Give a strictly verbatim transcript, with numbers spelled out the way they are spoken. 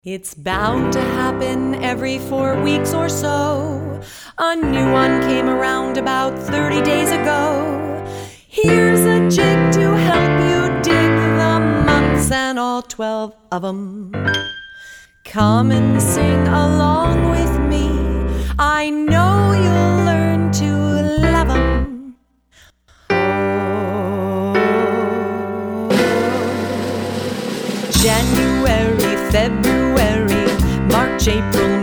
It's bound to happen every four weeks or so. A new one came around about thirty days ago. Here's a jig to help you dig the months and all twelve of 'em. Come and sing along with me. I know you'll learn to love 'em. Oh. January, February, March, April,